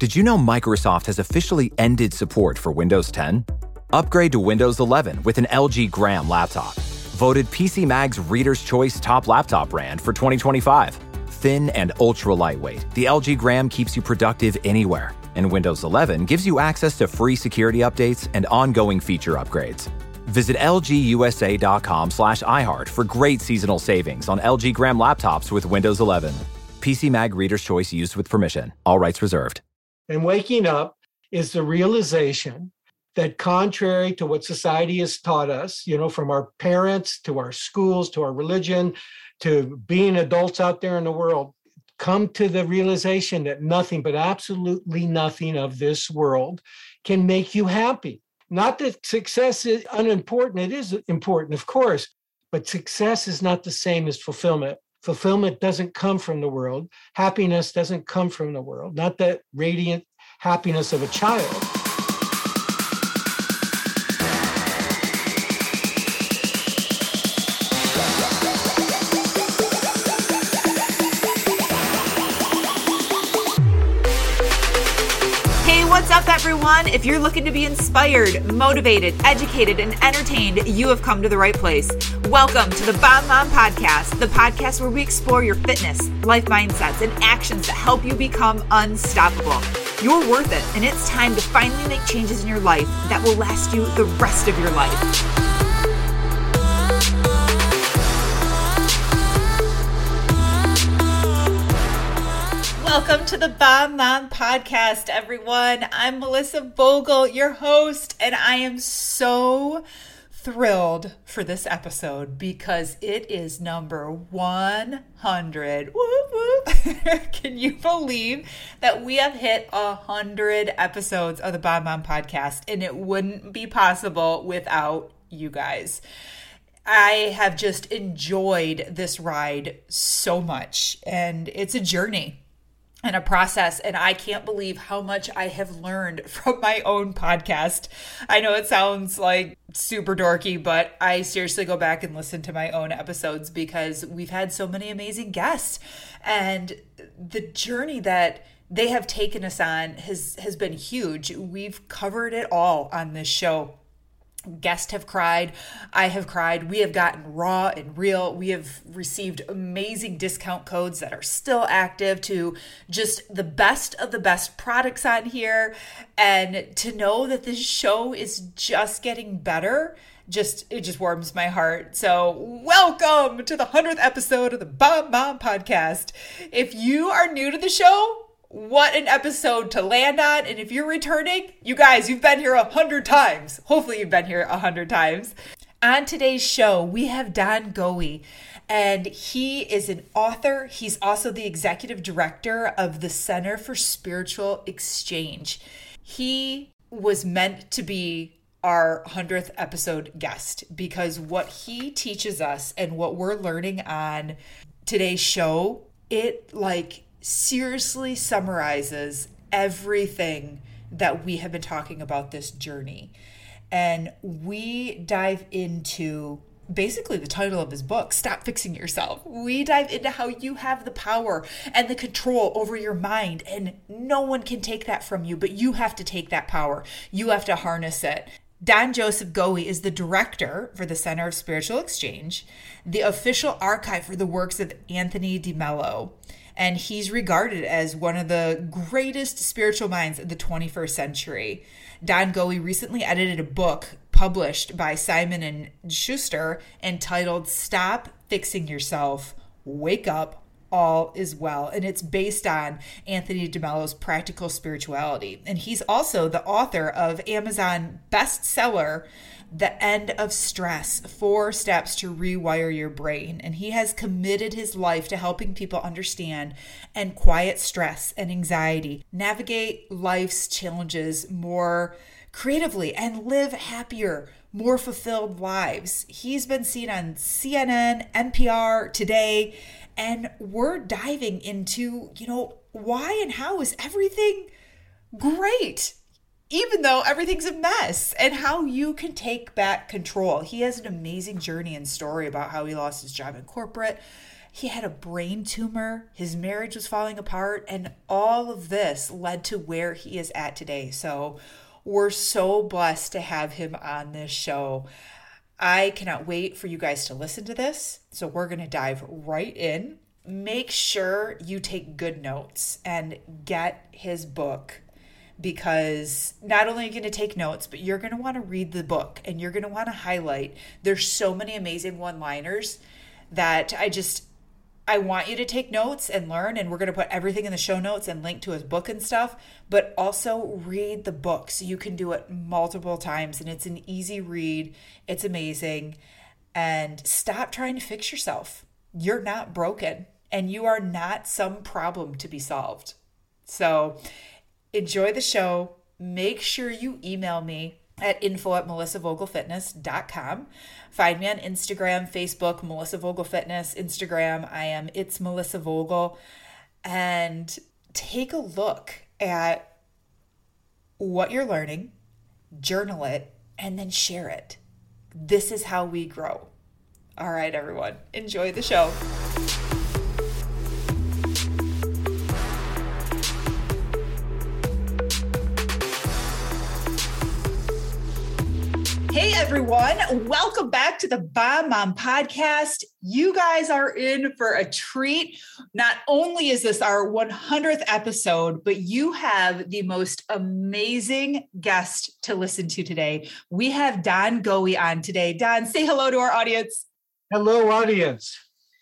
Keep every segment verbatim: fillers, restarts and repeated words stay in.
Did you know Microsoft has officially ended support for Windows ten? Upgrade to Windows eleven with an L G Gram laptop. Voted P C Mag's Reader's Choice Top Laptop Brand for twenty twenty-five. Thin and ultra lightweight, the L G Gram keeps you productive anywhere. And Windows eleven gives you access to free security updates and ongoing feature upgrades. Visit lgusa.com slash iHeart for great seasonal savings on L G Gram laptops with Windows eleven. P C Mag Reader's Choice used with permission. All rights reserved. And waking up is the realization that contrary to what society has taught us, you know, from our parents to our schools to our religion to being adults out there in the world, come to the realization that nothing, but absolutely nothing of this world can make you happy. Not that success is unimportant. It is important, of course, but success is not the same as fulfillment. Fulfillment doesn't come from the world. Happiness doesn't come from the world. Not that radiant happiness of a child. What's up, everyone? If you're looking to be inspired, motivated, educated, and entertained, you have come to the right place. Welcome to the Bomb Mom Podcast, the podcast where we explore your fitness, life mindsets, and actions that help you become unstoppable. You're worth it, and it's time to finally make changes in your life that will last you the rest of your life. Welcome to the Bomb Mom Podcast, everyone. I'm Melissa Vogel, your host, and I am so thrilled for this episode because it is number one hundred. Whoop, whoop. Can you believe that we have hit one hundred episodes of the Bomb Mom Podcast, and it wouldn't be possible without you guys. I have just enjoyed this ride so much, and it's a journey and a process, and I can't believe how much I have learned from my own podcast. I know it sounds like super dorky, but I seriously go back and listen to my own episodes because we've had so many amazing guests, and the journey that they have taken us on has has been huge. We've covered it all on this show. Guests have cried. I have cried. We have gotten raw and real. We have received amazing discount codes that are still active to just the best of the best products on here. And to know that this show is just getting better, just it just warms my heart. So welcome to the one hundredth episode of the Bomb Mom Podcast. If you are new to the show, what an episode to land on. And if you're returning, you guys, you've been here a hundred times. Hopefully you've been here a hundred times. On today's show, we have Don Goey, and he is an author. He's also the executive director of the Center for Spiritual Exchange. He was meant to be our one hundredth episode guest because what he teaches us and what we're learning on today's show, it like seriously summarizes everything that we have been talking about this journey. And we dive into basically the title of his book, Stop Fixing Yourself. We dive into how you have the power and the control over your mind, and no one can take that from you, but you have to take that power. You have to harness it. Don Joseph Goey is the director for the Center of Spiritual Exchange, the official archive for the works of Anthony DeMello. And he's regarded as one of the greatest spiritual minds of the twenty-first century. Don Goey recently edited a book published by Simon and Schuster entitled Stop Fixing Yourself, Wake Up, All is Well. And it's based on Anthony DeMello's practical spirituality. And he's also the author of Amazon bestseller, The End of Stress, Four Steps to Rewire Your Brain. And he has committed his life to helping people understand and quiet stress and anxiety, navigate life's challenges more creatively, and live happier, more fulfilled lives. He's been seen on C N N, N P R, Today, and we're diving into, you know, why and how is everything great, even though everything's a mess, and how you can take back control. He has an amazing journey and story about how he lost his job in corporate, He had a brain tumor. His marriage was falling apart. And all of this led to where he is at today. So we're so blessed to have him on this show. I cannot wait for you guys to listen to this. So we're going to dive right in. Make sure you take good notes and get his book, because not only are you going to take notes, but you're going to want to read the book and you're going to want to highlight. There's so many amazing one-liners that I just, I want you to take notes and learn, and we're going to put everything in the show notes and link to his book and stuff, but also read the book so you can do it multiple times, and it's an easy read. It's amazing. And stop trying to fix yourself. You're not broken, and you are not some problem to be solved. So enjoy the show. Make sure you email me at info at melissa vogel fitness dot com. Find me on Instagram, Facebook, Melissa Vogel Fitness, Instagram. I am It's Melissa Vogel. And take a look at what you're learning, journal it, and then share it. This is how we grow. All right, everyone, enjoy the show. Hey everyone, welcome back to the Bomb Mom Podcast. You guys are in for a treat. Not only is this our one hundredth episode, but you have the most amazing guest to listen to today. We have Don Goey on today. Don, say hello to our audience. Hello, audience.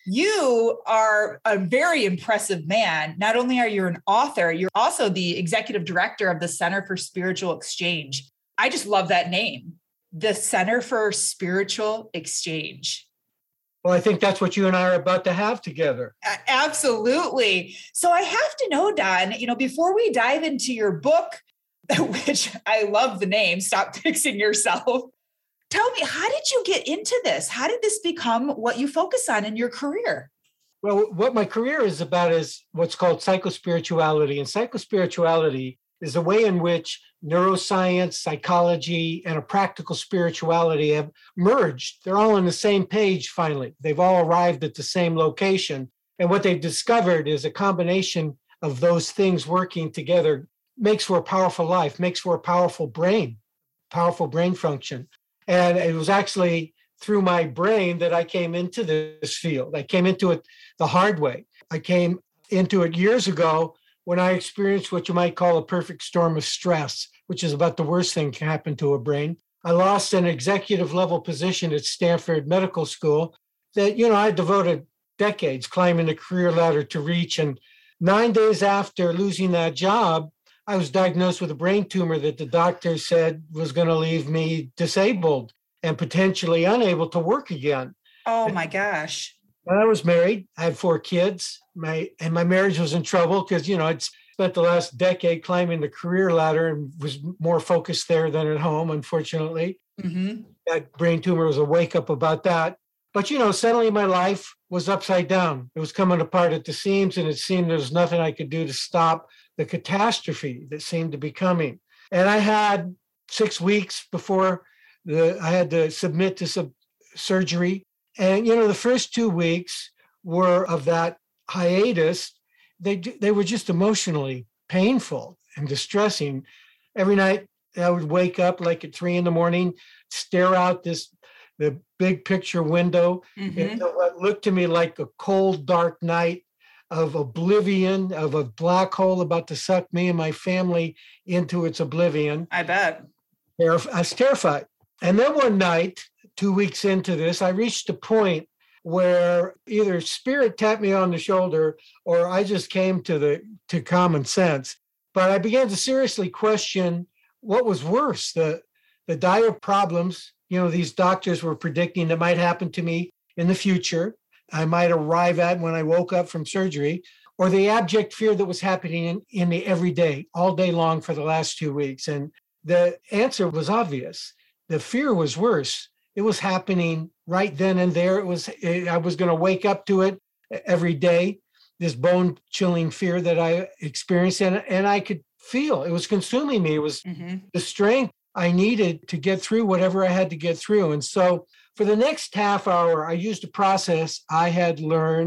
You are a very impressive man. Not only are you an author, you're also the executive director of the Center for Spiritual Exchange. I just love that name. The Center for Spiritual Exchange. Well, I think that's what you and I are about to have together. Absolutely. So I have to know, Don, you know, before we dive into your book, which I love the name, Stop Fixing Yourself. Tell me, how did you get into this? How did this become what you focus on in your career? Well, what my career is about is what's called psychospirituality. And psychospirituality is a way in which neuroscience, psychology, and a practical spirituality have merged. They're all on the same page, finally. They've all arrived at the same location. And what they've discovered is a combination of those things working together makes for a powerful life, makes for a powerful brain, powerful brain function. And it was actually through my brain that I came into this field. I came into it the hard way. I came into it years ago when I experienced what you might call a perfect storm of stress, which is about the worst thing that can happen to a brain. I lost an executive level position at Stanford Medical School that, you know, I devoted decades climbing the career ladder to reach. And nine days after losing that job, I was diagnosed with a brain tumor that the doctor said was going to leave me disabled and potentially unable to work again. Oh my gosh. When I was married, I had four kids. My and my marriage was in trouble because, you know, I'd spent the last decade climbing the career ladder and was more focused there than at home, unfortunately. Mm-hmm. That brain tumor was a wake-up about that. But, you know, suddenly my life was upside down. It was coming apart at the seams, and it seemed there was nothing I could do to stop the catastrophe that seemed to be coming. And I had six weeks before the I had to submit to some surgery. And, you know, the first two weeks were of that hiatus. They they were just emotionally painful and distressing. Every night I would wake up like at three in the morning, stare out this the big picture window. Mm-hmm. And what looked to me like a cold, dark night of oblivion, of a black hole about to suck me and my family into its oblivion. I bet. I was terrified. And then one night, two weeks into this, I reached a point where either spirit tapped me on the shoulder or I just came to the to common sense. But I began to seriously question what was worse, the the dire problems, you know, these doctors were predicting that might happen to me in the future, I might arrive at when I woke up from surgery, or the abject fear that was happening in, in me every day, all day long for the last two weeks. And the answer was obvious. The fear was worse. It was happening right then and there. It was, it, I was going to wake up to it every day, this bone-chilling fear that I experienced, and, and I could feel it was consuming me. It was mm-hmm. the strength I needed to get through whatever I had to get through. And so for the next half hour, I used a process I had learned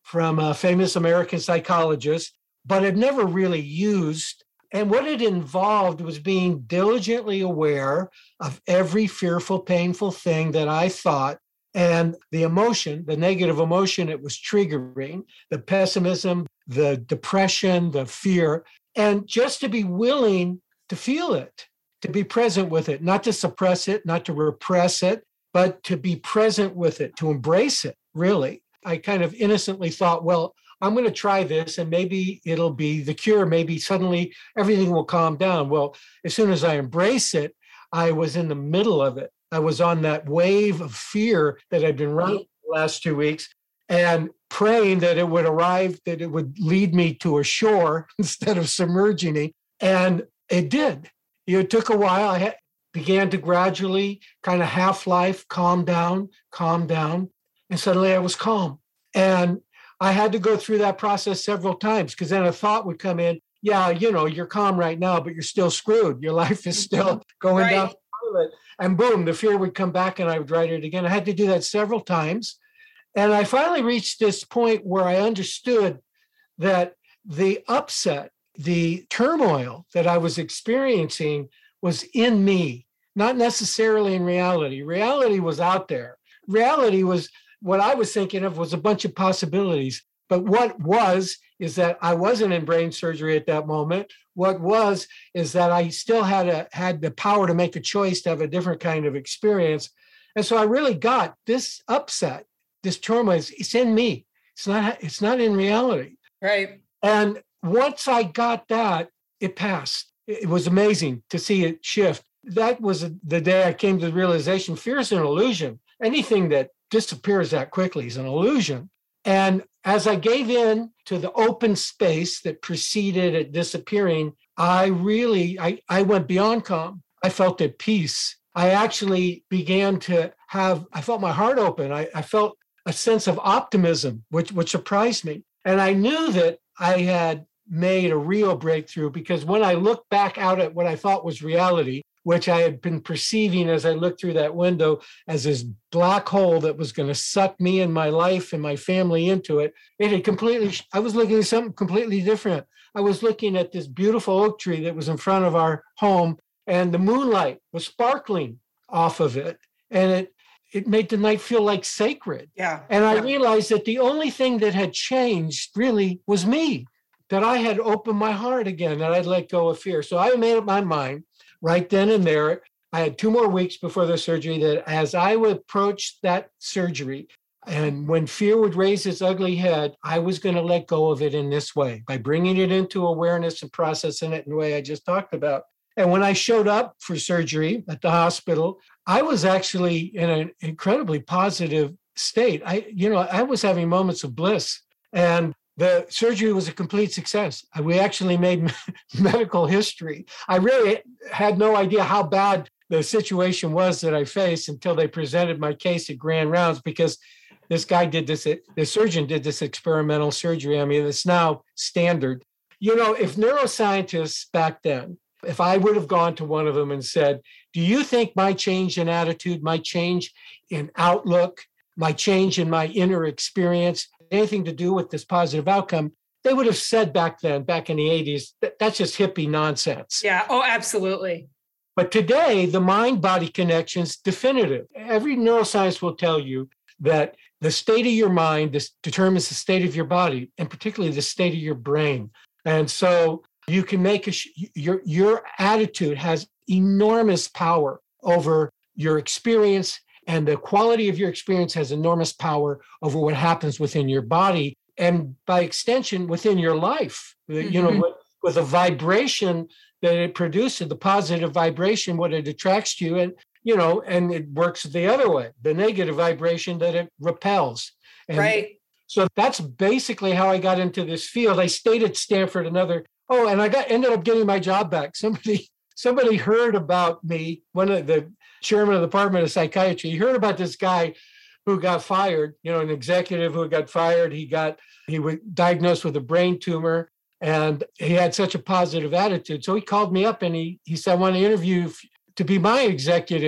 from a famous American psychologist, but I'd never really used. And what it involved was being diligently aware of every fearful, painful thing that I thought, and the emotion, the negative emotion it was triggering, the pessimism, the depression, the fear, and just to be willing to feel it, to be present with it, not to suppress it, not to repress it, but to be present with it, to embrace it, really. I kind of innocently thought, well, I'm going to try this and maybe it'll be the cure. Maybe suddenly everything will calm down. Well, as soon as I embrace it, I was in the middle of it. I was on that wave of fear that I'd been running the last two weeks and praying that it would arrive, that it would lead me to a shore instead of submerging me. And it did. It took a while. I had, began to gradually kind of half-life, calm down, calm down. And suddenly I was calm. And I had to go through that process several times because then a thought would come in, yeah, you know, you're calm right now, but you're still screwed. Your life is still going right down the toilet. And boom, the fear would come back and I would write it again. I had to do that several times. And I finally reached this point where I understood that the upset, the turmoil that I was experiencing was in me, not necessarily in reality. Reality was out there. Reality was what I was thinking of was a bunch of possibilities. But what was is that I wasn't in brain surgery at that moment. What was is that I still had a had the power to make a choice to have a different kind of experience. And so I really got this upset, this turmoil. It's, it's in me. It's not. It's not in reality. Right. And once I got that, it passed. It was amazing to see it shift. That was the day I came to the realization: fear is an illusion. Anything that disappears that quickly is an illusion. And as I gave in to the open space that preceded it disappearing, I really, I, I went beyond calm. I felt at peace. I actually began to have, I felt my heart open. I, I felt a sense of optimism, which, which surprised me. And I knew that I had made a real breakthrough because when I looked back out at what I thought was reality, which I had been perceiving as I looked through that window as this black hole that was going to suck me and my life and my family into it. It had completely, I was looking at something completely different. I was looking at this beautiful oak tree that was in front of our home, and the moonlight was sparkling off of it. And it, it made the night feel like sacred. Yeah. And I yeah. realized that the only thing that had changed really was me, that I had opened my heart again, that I'd let go of fear. So I made up my mind right then and there. I had two more weeks before the surgery that as I would approach that surgery, and when fear would raise its ugly head, I was going to let go of it in this way, by bringing it into awareness and processing it in the way I just talked about. And when I showed up for surgery at the hospital, I was actually in an incredibly positive state. I, you know, I was having moments of bliss, and the surgery was a complete success. We actually made medical history. I really had no idea how bad the situation was that I faced until they presented my case at Grand Rounds, because this guy did this, the surgeon did this experimental surgery. I mean, it's now standard. You know, if neuroscientists back then, if I would have gone to one of them and said, do you think my change in attitude, my change in outlook, my change in my inner experience, anything to do with this positive outcome, they would have said back then, back in the eighties, that that's just hippie nonsense. Yeah. Oh, absolutely. But today, the mind-body connection's definitive. Every neuroscience will tell you that the state of your mind this determines the state of your body, and particularly the state of your brain. And so you can make a, your, your attitude has enormous power over your experience, and the quality of your experience has enormous power over what happens within your body, and by extension, within your life. Mm-hmm. You know, with, with a vibration that it produces, the positive vibration, what it attracts to you, and you know, and it works the other way, the negative vibration that it repels. And right. So that's basically how I got into this field. I stayed at Stanford another. Oh, and I got ended up getting my job back. Somebody, somebody heard about me. One of the chairman of the Department of Psychiatry, he heard about this guy who got fired, you know, an executive who got fired. He got, he was diagnosed with a brain tumor, and he had such a positive attitude. So he called me up and he, he said, I want to interview you to be my executive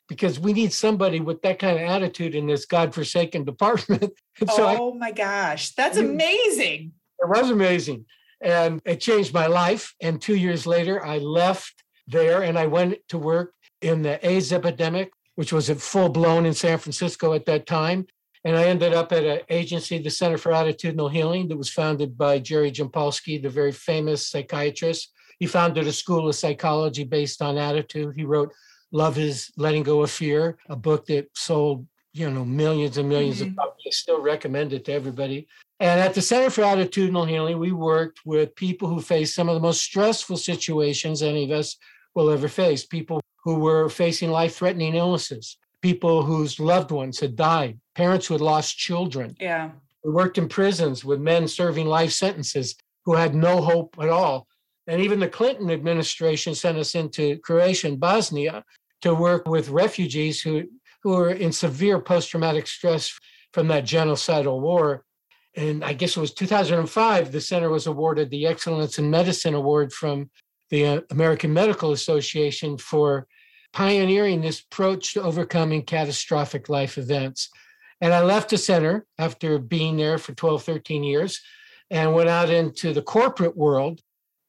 because we need somebody with that kind of attitude in this godforsaken department. so oh I, my gosh, that's amazing. It was amazing. And it changed my life. And two years later, I left there and I went to work in the AIDS epidemic, which was at full blown in San Francisco at that time. And I ended up at an agency, the Center for Attitudinal Healing, that was founded by Jerry Jampolsky, the very famous psychiatrist. He founded a school of psychology based on attitude. He wrote Love is Letting Go of Fear, a book that sold, you know, millions and millions mm-hmm. of copies. I still recommend it to everybody. And at the Center for Attitudinal Healing, we worked with people who faced some of the most stressful situations any of us will ever face. People who were facing life-threatening illnesses, people whose loved ones had died, parents who had lost children. Yeah. We worked in prisons with men serving life sentences who had no hope at all. And even the Clinton administration sent us into Croatia and Bosnia to work with refugees who, who were in severe post-traumatic stress from that genocidal war. And I guess it was two thousand five, the center was awarded the Excellence in Medicine Award from the American Medical Association for pioneering this approach to overcoming catastrophic life events. And I left the center after being there for twelve, thirteen years and went out into the corporate world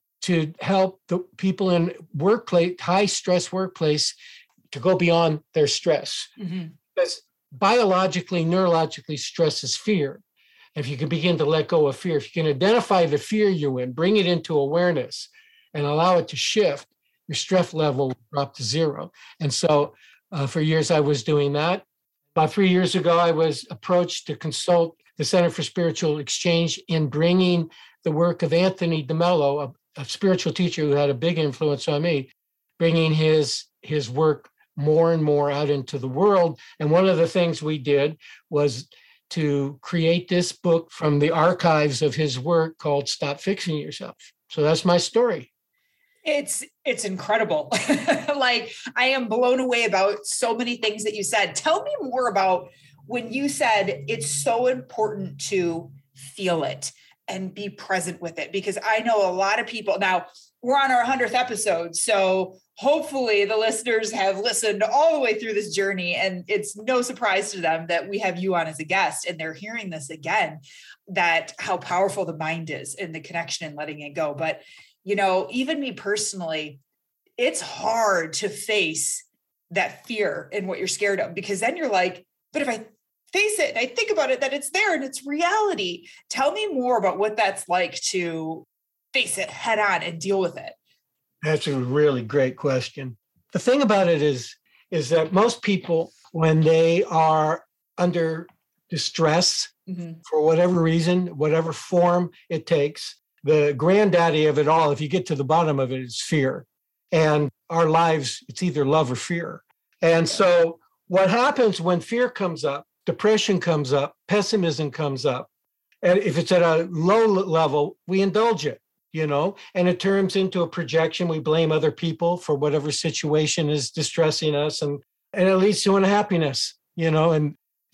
to help the people in workplace, high stress workplace, to go beyond their stress. Mm-hmm. Because biologically, neurologically, stress is fear. If you can begin to let go of fear, if you can identify the fear you're in, bring it into awareness and allow it to shift, your stress level will drop to zero. And so uh, for years, I was doing that. About three years ago, I was approached to consult the Center for Spiritual Exchange in bringing the work of Anthony DeMello, a, a spiritual teacher who had a big influence on me, bringing his, his work more and more out into the world. And one of the things we did was to create this book from the archives of his work called Stop Fixing Yourself. So that's my story. It's it's incredible. Like, I am blown away about so many things that you said. Tell me more about when you said it's so important to feel it and be present with it, because I know a lot of people now. We're on our hundredth episode, so hopefully the listeners have listened all the way through this journey, and it's no surprise to them that we have you on as a guest, and they're hearing this again, that how powerful the mind is in the connection and letting it go. But, you know, even me personally, it's hard to face that fear and what you're scared of, because then you're like, but if I face it and I think about it, that it's there and it's reality. Tell me more about what that's like to face it head on and deal with it. That's a really great question. The thing about it is, is that most people, when they are under distress, mm-hmm. for whatever reason, whatever form it takes, the granddaddy of it all, if you get to the bottom of it, is fear. And our lives, it's either love or fear. And so what happens when fear comes up, depression comes up, pessimism comes up, and if it's at a low level, we indulge it. You know, and it turns into a projection. We blame other people for whatever situation is distressing us, and, and it leads to unhappiness, you know. And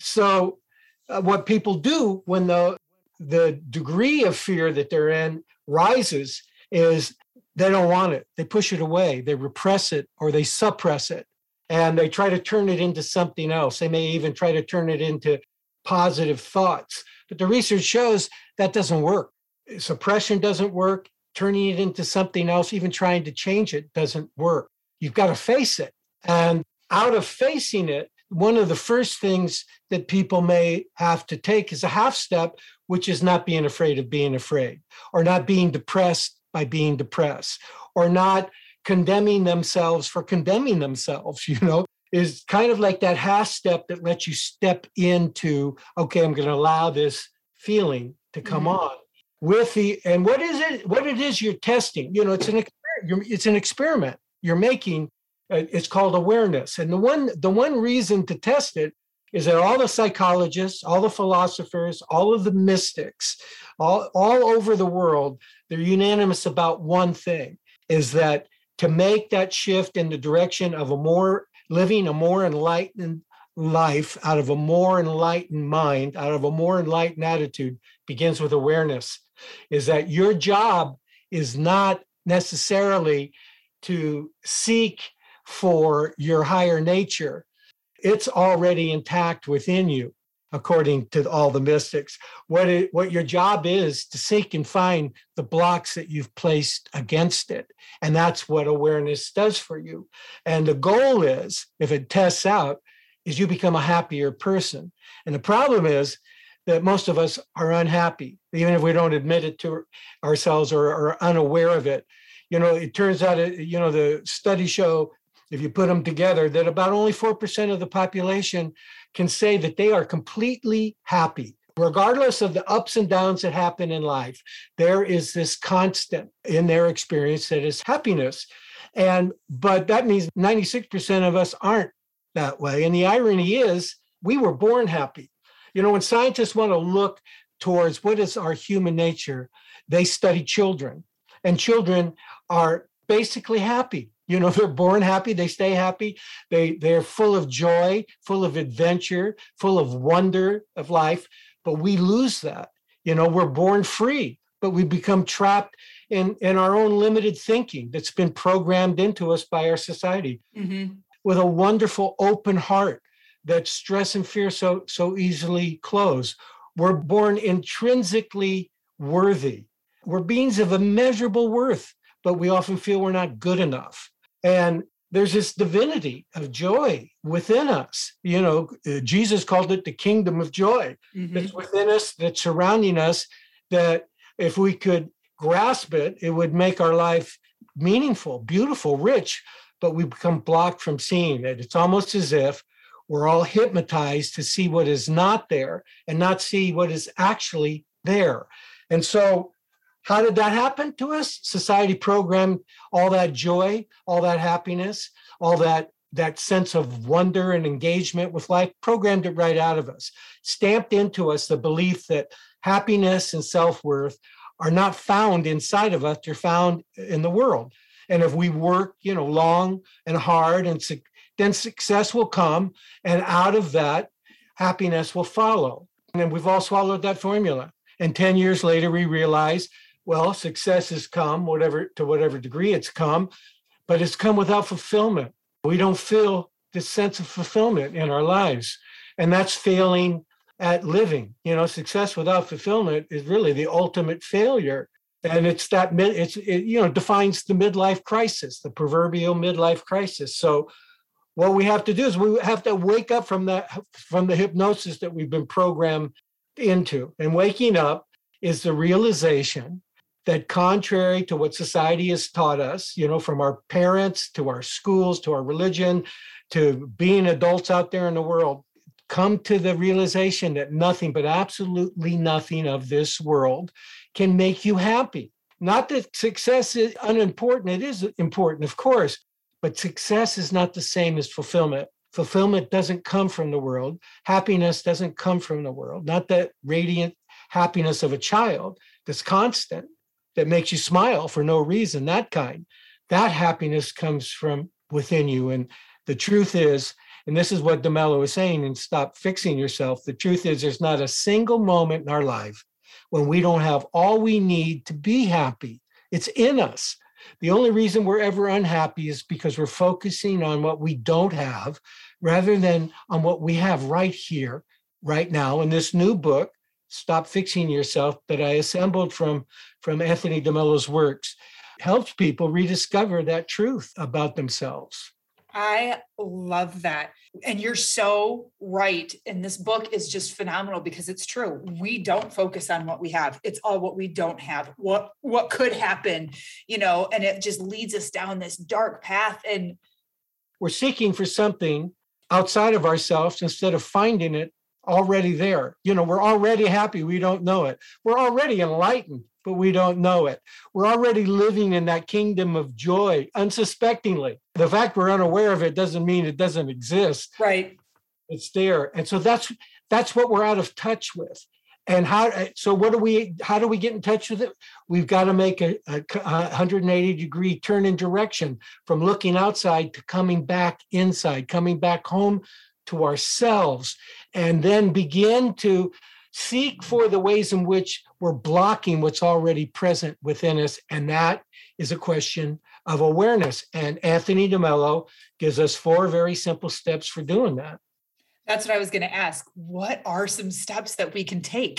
so uh, what people do when the, the degree of fear that they're in rises is they don't want it. They push it away. They repress it or they suppress it, and they try to turn it into something else. They may even try to turn it into positive thoughts. But the research shows that doesn't work. Suppression doesn't work. Turning it into something else, even trying to change it, doesn't work. You've got to face it. And out of facing it, one of the first things that people may have to take is a half step, which is not being afraid of being afraid, or not being depressed by being depressed, or not condemning themselves for condemning themselves, you know, is kind of like that half step that lets you step into, okay, I'm going to allow this feeling to come mm-hmm. on. With the, and what is it, what it is you're testing, you know, it's an, it's an experiment you're making. It's called awareness. And the one, the one reason to test it is that all the psychologists, all the philosophers, all of the mystics, all, all over the world, they're unanimous about one thing, is that to make that shift in the direction of a more, living a more enlightened life out of a more enlightened mind, out of a more enlightened attitude, begins with awareness. Is that your job is not necessarily to seek for your higher nature, it's already intact within you, according to all the mystics. What it, what your job is to seek and find the blocks that you've placed against it. And that's what awareness does for you. And the goal is, if it tests out, is you become a happier person. And the problem is that most of us are unhappy, even if we don't admit it to ourselves or are unaware of it. You know, it turns out, you know, the studies show, if you put them together, that about only four percent of the population can say that they are completely happy. Regardless of the ups and downs that happen in life, there is this constant in their experience that is happiness. And but that means ninety-six percent of us aren't that way. And the irony is, we were born happy. You know, when scientists want to look towards what is our human nature, they study children. And children are basically happy. You know, they're born happy, they stay happy, they, they're full of joy, full of adventure, full of wonder of life. But we lose that. You know, we're born free, but we become trapped in, in our own limited thinking that's been programmed into us by our society. Mm-hmm. With a wonderful open heart that stress and fear so, so easily close. We're born intrinsically worthy. We're beings of immeasurable worth, but we often feel we're not good enough. And there's this divinity of joy within us. You know, Jesus called it the kingdom of joy. Mm-hmm. That's within us, that's surrounding us, that if we could grasp it, it would make our life meaningful, beautiful, rich, but we become blocked from seeing it. It's almost as if we're all hypnotized to see what is not there and not see what is actually there. And so how did that happen to us? Society programmed all that joy, all that happiness, all that, that sense of wonder and engagement with life, programmed it right out of us, stamped into us the belief that happiness and self-worth are not found inside of us, they're found in the world. And if we work, you know, long and hard, and su- then success will come, and out of that, happiness will follow. And then we've all swallowed that formula. And ten years later, we realize, well, success has come, whatever to whatever degree it's come, but it's come without fulfillment. We don't feel this sense of fulfillment in our lives. And that's failing at living. You know, success without fulfillment is really the ultimate failure. And it's that mid, it's it, you know, defines the midlife crisis, the proverbial midlife crisis. So what we have to do is we have to wake up from that, from the hypnosis that we've been programmed into. And waking up is the realization that, contrary to what society has taught us, you know, from our parents to our schools, to our religion, to being adults out there in the world, come to the realization that nothing, but absolutely nothing of this world can make you happy. Not that success is unimportant. It is important, of course, but success is not the same as fulfillment. Fulfillment doesn't come from the world. Happiness doesn't come from the world. Not that radiant happiness of a child that's constant, that makes you smile for no reason, that kind. That happiness comes from within you. And the truth is, and this is what DeMello is saying, and Stop Fixing Yourself, the truth is there's not a single moment in our life when we don't have all we need to be happy. It's in us. The only reason we're ever unhappy is because we're focusing on what we don't have rather than on what we have right here, right now. In this new book, Stop Fixing Yourself, that I assembled from, from Anthony DeMello's works, helps people rediscover that truth about themselves. I love that. And you're so right. And this book is just phenomenal because it's true. We don't focus on what we have. It's all what we don't have, what, what could happen, you know, and it just leads us down this dark path. And we're seeking for something outside of ourselves instead of finding it already there. You know, we're already happy. We don't know it. We're already enlightened, but we don't know it. We're already living in that kingdom of joy unsuspectingly. The fact we're unaware of it doesn't mean it doesn't exist. Right. It's there. And so that's that's what we're out of touch with. And how, so what do we, how do we get in touch with it? We've got to make a, a one hundred eighty degree turn in direction from looking outside to coming back inside, coming back home to ourselves, and then begin to seek for the ways in which we're blocking what's already present within us. And that is a question of awareness. And Anthony DeMello gives us four very simple steps for doing that. That's what I was going to ask. What are some steps that we can take?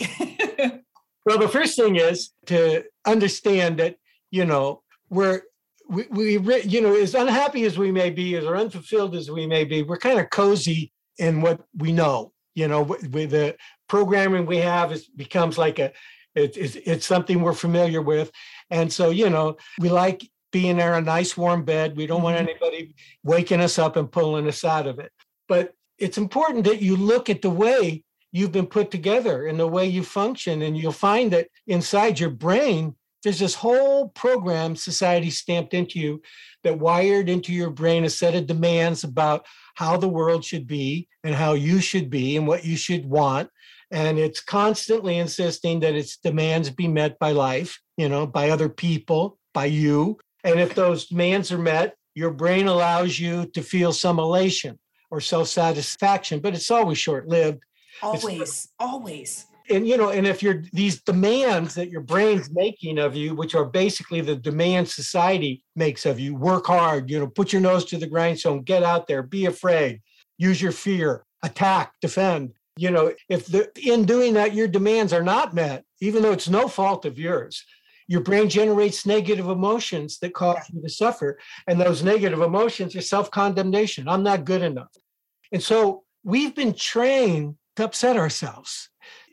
Well, the first thing is to understand that, you know, we're, we, we, you know, as unhappy as we may be, as unfulfilled as we may be, we're kind of cozy in what we know. You know, with the programming we have, it becomes like a, it, it's, it's something we're familiar with. And so, you know, we like being in a nice warm bed. We don't want anybody waking us up and pulling us out of it. But it's important that you look at the way you've been put together and the way you function. And you'll find that inside your brain, there's this whole program society stamped into you that wired into your brain a set of demands about how the world should be and how you should be and what you should want. And it's constantly insisting that its demands be met by life, you know, by other people, by you. And if those demands are met, your brain allows you to feel some elation or self-satisfaction, but it's always short-lived. Always, it's, always. And, you know, and if you're these demands that your brain's making of you, which are basically the demands society makes of you, work hard, you know, put your nose to the grindstone, get out there, be afraid, use your fear, attack, defend. You know, if the, in doing that, your demands are not met, even though it's no fault of yours, your brain generates negative emotions that cause you to suffer. And those negative emotions are self-condemnation. I'm not good enough. And so we've been trained to upset ourselves.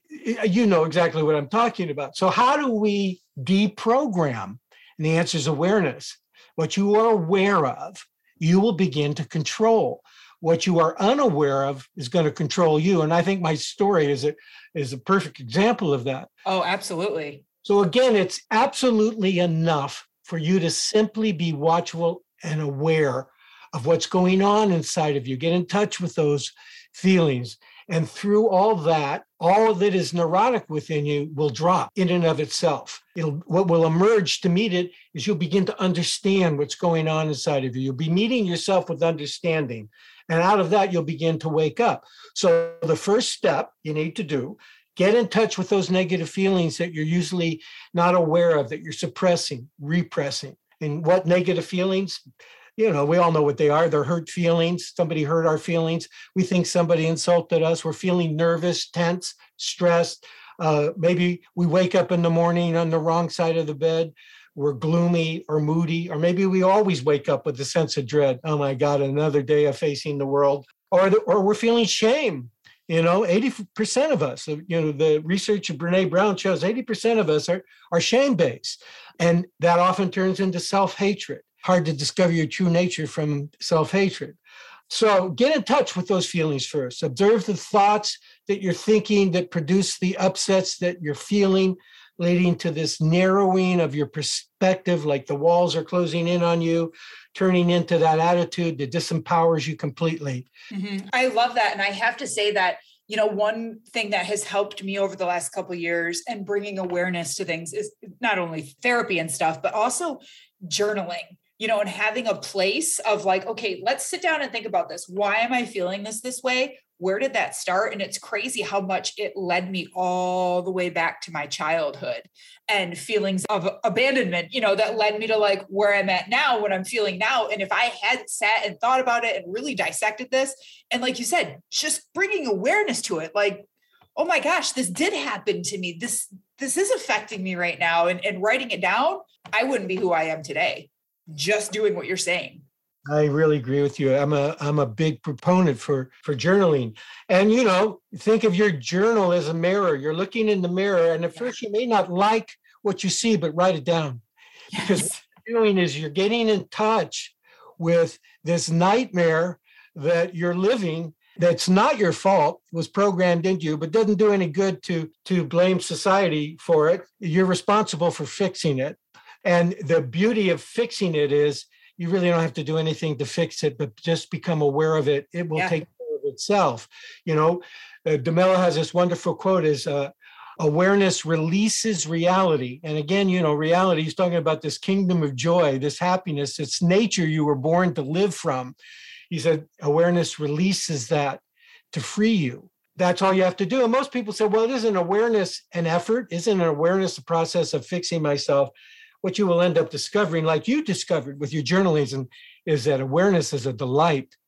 You know exactly what I'm talking about. So how do we deprogram? And the answer is awareness. What you are aware of, you will begin to control. What you are unaware of is going to control you. And I think my story is a, is a perfect example of that. Oh, absolutely. So again, it's absolutely enough for you to simply be watchful and aware of what's going on inside of you. Get in touch with those feelings. And through all that, all that is neurotic within you will drop in and of itself. It'll, what will emerge to meet it is you'll begin to understand what's going on inside of you. You'll be meeting yourself with understanding. And out of that, you'll begin to wake up. So the first step you need to do, get in touch with those negative feelings that you're usually not aware of, that you're suppressing, repressing. And what negative feelings? You know, we all know what they are. They're hurt feelings. Somebody hurt our feelings. We think somebody insulted us. We're feeling nervous, tense, stressed. Uh, maybe we wake up in the morning on the wrong side of the bed. We're gloomy or moody, or maybe we always wake up with a sense of dread. Oh my God, another day of facing the world. Or, the, or we're feeling shame. You know, eighty percent of us, you know, the research of Brene Brown shows eighty percent of us are, are shame-based. And that often turns into self-hatred. Hard to discover your true nature from self-hatred. So get in touch with those feelings first. Observe the thoughts that you're thinking that produce the upsets that you're feeling, leading to this narrowing of your perspective, like the walls are closing in on you, turning into that attitude that disempowers you completely. Mm-hmm. I love that. And I have to say that, you know, one thing that has helped me over the last couple of years and bringing awareness to things is not only therapy and stuff, but also journaling. You know, and having a place of like, okay, let's sit down and think about this. Why am I feeling this this way? Where did that start? And it's crazy how much it led me all the way back to my childhood and feelings of abandonment, you know, that led me to like where I'm at now, what I'm feeling now. And if I had sat and thought about it and really dissected this, and like you said, just bringing awareness to it, like, oh my gosh, this did happen to me. This, this is affecting me right now. And, and writing it down, I wouldn't be who I am today. Just doing what you're saying. I really agree with you. I'm a I'm a big proponent for for journaling. And you know, think of your journal as a mirror. You're looking in the mirror, and at first you may not like what you see, but write it down. Yes. Because what you're doing is you're getting in touch with this nightmare that you're living. That's not your fault, was programmed into you, but doesn't do any good to to blame society for it. You're responsible for fixing it. And the beauty of fixing it is you really don't have to do anything to fix it, but just become aware of it. It will yeah. take care of itself. You know, uh, DeMello has this wonderful quote is, uh, awareness releases reality. And again, you know, reality, he's talking about this kingdom of joy, this happiness, it's nature you were born to live from. He said, awareness releases that to free you. That's all you have to do. And most people say, well, isn't awareness an effort? Isn't an awareness the process of fixing myself? What you will end up discovering, like you discovered with your journalism, is that awareness is a delight.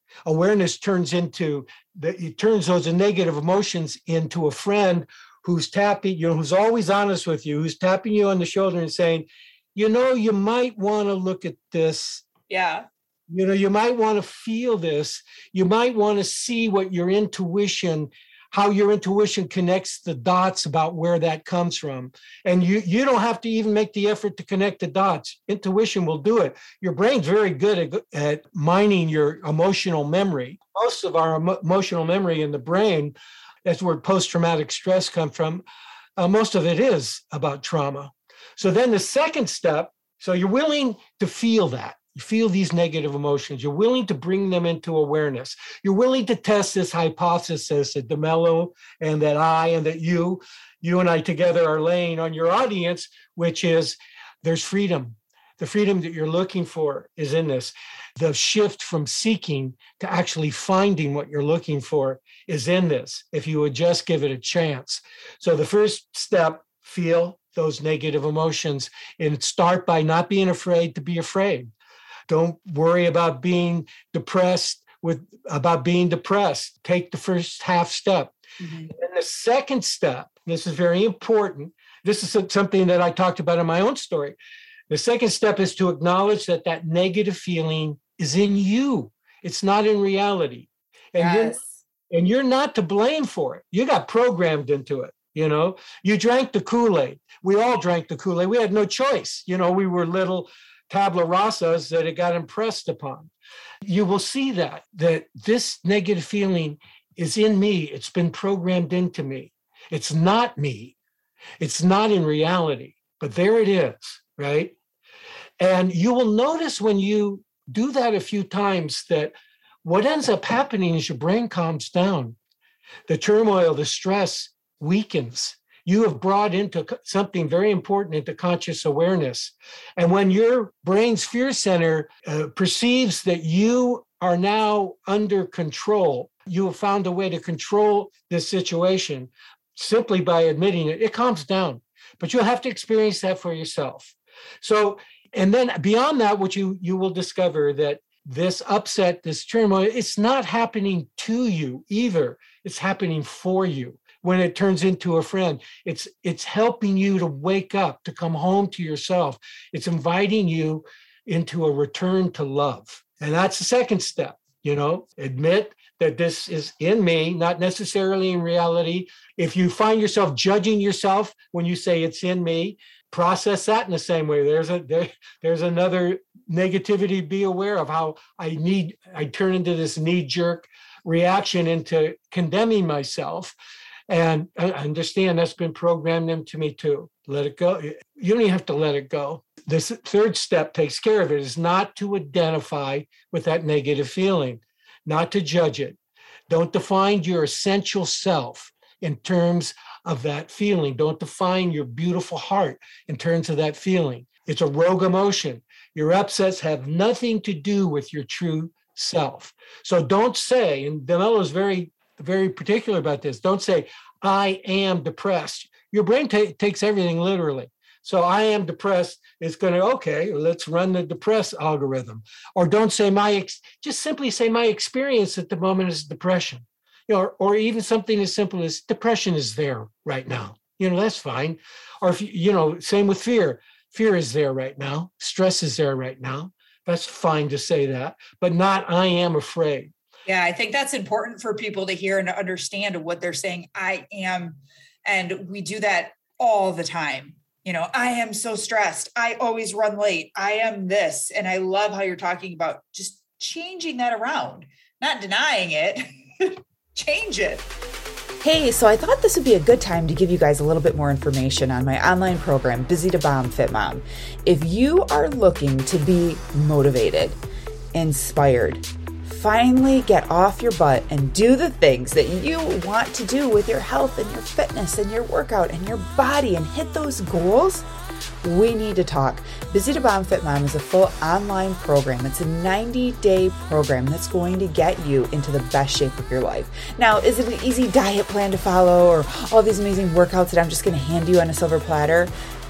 Awareness turns into, the, it turns those negative emotions into a friend who's tapping, you know, who's always honest with you, who's tapping you on the shoulder and saying, you know, you might want to look at this. Yeah. You know, you might want to feel this. You might want to see what your intuition, how your intuition connects the dots about where that comes from. And you, you don't have to even make the effort to connect the dots. Intuition will do it. Your brain's very good at, at mining your emotional memory. Most of our emo- emotional memory in the brain, that's where post-traumatic stress comes from. Uh, most of it is about trauma. So then the second step, so you're willing to feel that. You feel these negative emotions. You're willing to bring them into awareness. You're willing to test this hypothesis that DeMello and that I and that you, you and I together are laying on your audience, which is there's freedom. The freedom that you're looking for is in this. The shift from seeking to actually finding what you're looking for is in this, if you would just give it a chance. So the first step, feel those negative emotions and start by not being afraid to be afraid. Don't worry about being depressed with about being depressed. Take the first half step. Mm-hmm. And the second step, this is very important. This is something that I talked about in my own story. The second step is to acknowledge that that negative feeling is in you. It's not in reality. And, yes. you're, and you're not to blame for it. You got programmed into it. You know, you drank the Kool-Aid. We all drank the Kool-Aid. We had no choice. You know, we were little tabula rasas that it got impressed upon. You will see that, that this negative feeling is in me. It's been programmed into me. It's not me. It's not in reality, but there it is, right? And you will notice when you do that a few times that what ends up happening is your brain calms down. The turmoil, the stress weakens. You have brought into something very important into conscious awareness. And when your brain's fear center uh, perceives that you are now under control, you have found a way to control this situation simply by admitting it, it calms down. But you'll have to experience that for yourself. So, and then beyond that, what you, you will discover that this upset, this turmoil, it's not happening to you either. It's happening for you. When it turns into a friend, it's it's helping you to wake up, to come home to yourself. It's inviting you into a return to love. And that's the second step, you know, admit that this is in me, not necessarily in reality. If you find yourself judging yourself when you say it's in me, process that in the same way. There's a there, there's another negativity. Be aware of how I need, I turn into this knee-jerk reaction into condemning myself. And I understand that's been programmed into me too. Let it go. You don't even have to let it go. This third step takes care of it, is not to identify with that negative feeling, not to judge it. Don't define your essential self in terms of that feeling. Don't define your beautiful heart in terms of that feeling. It's a rogue emotion. Your upsets have nothing to do with your true self. So don't say, and DeMello is very very particular about this. Don't say, I am depressed. Your brain ta- takes everything literally. So I am depressed. It's going to, okay, let's run the depress algorithm. Or don't say my, ex- just simply say my experience at the moment is depression. You know, or, or even something as simple as depression is there right now. You know, that's fine. Or if you, you know, same with fear. Fear is there right now. Stress is there right now. That's fine to say that, but not I am afraid. Yeah, I think that's important for people to hear and to understand what they're saying. I am, and we do that all the time. You know, I am so stressed. I always run late. I am this. And I love how you're talking about just changing that around, not denying it, change it. Hey, so I thought this would be a good time to give you guys a little bit more information on my online program, Busy to Bomb Fit Mom. If you are looking to be motivated, inspired, finally get off your butt and do the things that you want to do with your health and your fitness and your workout and your body and hit those goals, we need to talk. Busy to Bomb Fit Mom is a full online program. It's a ninety-day program that's going to get you into the best shape of your life. Now, is it an easy diet plan to follow or all these amazing workouts that I'm just going to hand you on a silver platter?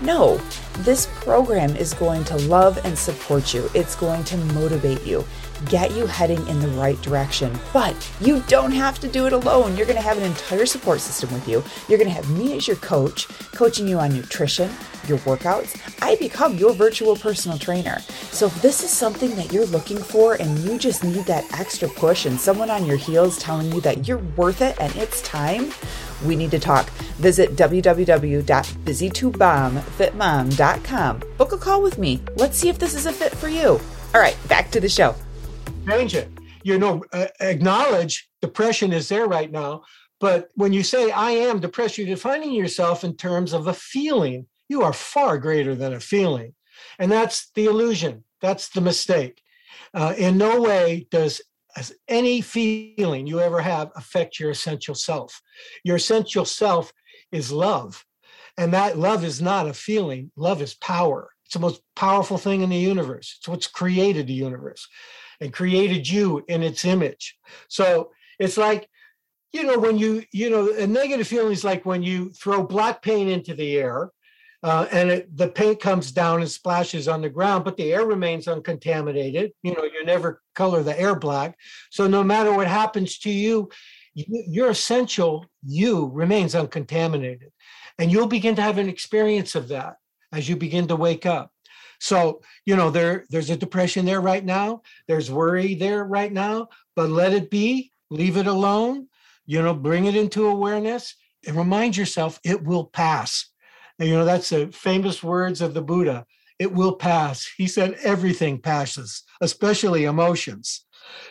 No, this program is going to love and support you. It's going to motivate you, get you heading in the right direction. But you don't have to do it alone. You're going to have an entire support system with you. You're going to have me as your coach, coaching you on nutrition, your workouts. I become your virtual personal trainer. So if this is something that you're looking for and you just need that extra push and someone on your heels telling you that you're worth it and it's time, we need to talk. Visit w w w dot busy to bomb fit mom dot com. Book a call with me. Let's see if this is a fit for you. All right, back to the show. Change it. You know, uh, acknowledge depression is there right now. But when you say, I am depressed, you're defining yourself in terms of a feeling. You are far greater than a feeling. And that's the illusion. That's the mistake. Uh, in no way does any feeling you ever have affect your essential self. Your essential self is love. And that love is not a feeling. Love is power. It's the most powerful thing in the universe. It's what's created the universe and created you in its image. So it's like, you know, when you, you know, a negative feeling is like when you throw black paint into the air uh, and it, the paint comes down and splashes on the ground, but the air remains uncontaminated. You know, you never color the air black. So no matter what happens to you, you your essential you remains uncontaminated. And you'll begin to have an experience of that as you begin to wake up. So, you know, there, there's a depression there right now. There's worry there right now, but let it be, leave it alone, you know, bring it into awareness and remind yourself it will pass. And, you know, that's the famous words of the Buddha. It will pass. He said everything passes, especially emotions.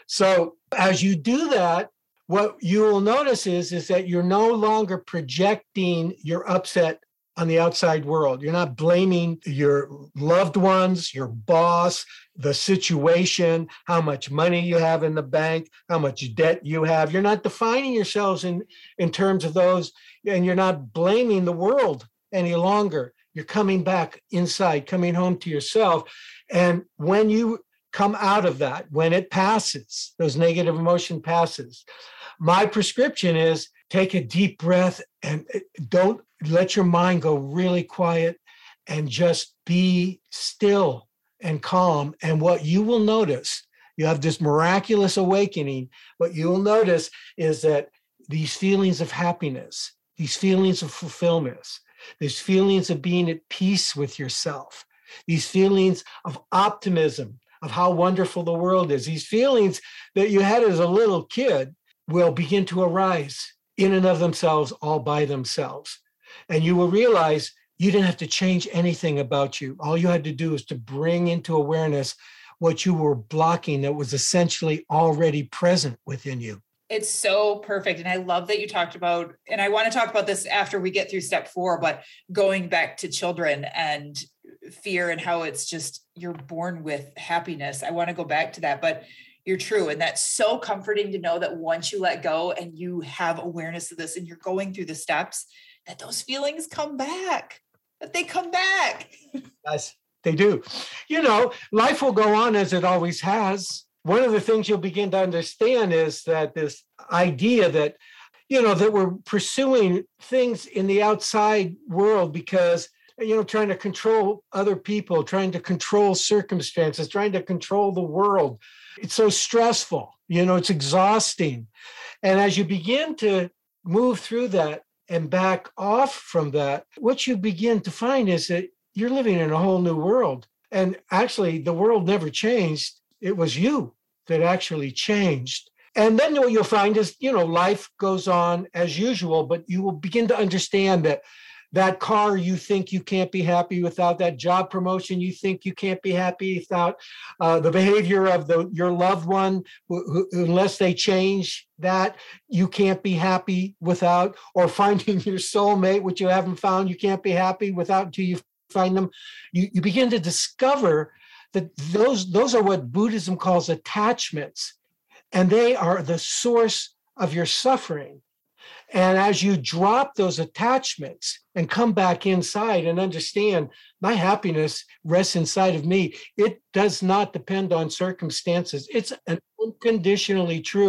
So as you do that, what you will notice is, is that you're no longer projecting your upset on the outside world. You're not blaming your loved ones, your boss, the situation, how much money you have in the bank, how much debt you have. You're not defining yourselves in, in terms of those, and you're not blaming the world any longer. You're coming back inside, coming home to yourself. And when you come out of that, when it passes, those negative emotion passes, my prescription is take a deep breath and don't let your mind go really quiet and just be still and calm. And what you will notice, you have this miraculous awakening. What you will notice is that these feelings of happiness, these feelings of fulfillment, these feelings of being at peace with yourself, these feelings of optimism, of how wonderful the world is, these feelings that you had as a little kid will begin to arise in and of themselves, all by themselves. And you will realize you didn't have to change anything about you. All you had to do is to bring into awareness what you were blocking that was essentially already present within you. It's so perfect. And I love that you talked about, and I want to talk about this after we get through step four, but going back to children and fear and how it's just, you're born with happiness. I want to go back to that, but you're true. And that's so comforting to know that once you let go and you have awareness of this and you're going through the steps, that those feelings come back, that they come back. Yes, they do. You know, life will go on as it always has. One of the things you'll begin to understand is that this idea that, you know, that we're pursuing things in the outside world because, you know, trying to control other people, trying to control circumstances, trying to control the world. It's so stressful, you know, it's exhausting. And as you begin to move through that and back off from that, what you begin to find is that you're living in a whole new world. And actually, the world never changed. It was you that actually changed. And then what you'll find is, you know, life goes on as usual, but you will begin to understand that that car you think you can't be happy without, that job promotion you think you can't be happy without, uh, the behavior of the your loved one, who, who, unless they change that, you can't be happy without, or finding your soulmate, which you haven't found, you can't be happy without until you find them. You, you begin to discover that those, those are what Buddhism calls attachments, and they are the source of your suffering. And as you drop those attachments and come back inside and understand my happiness rests inside of me, it does not depend on circumstances. It's unconditionally true.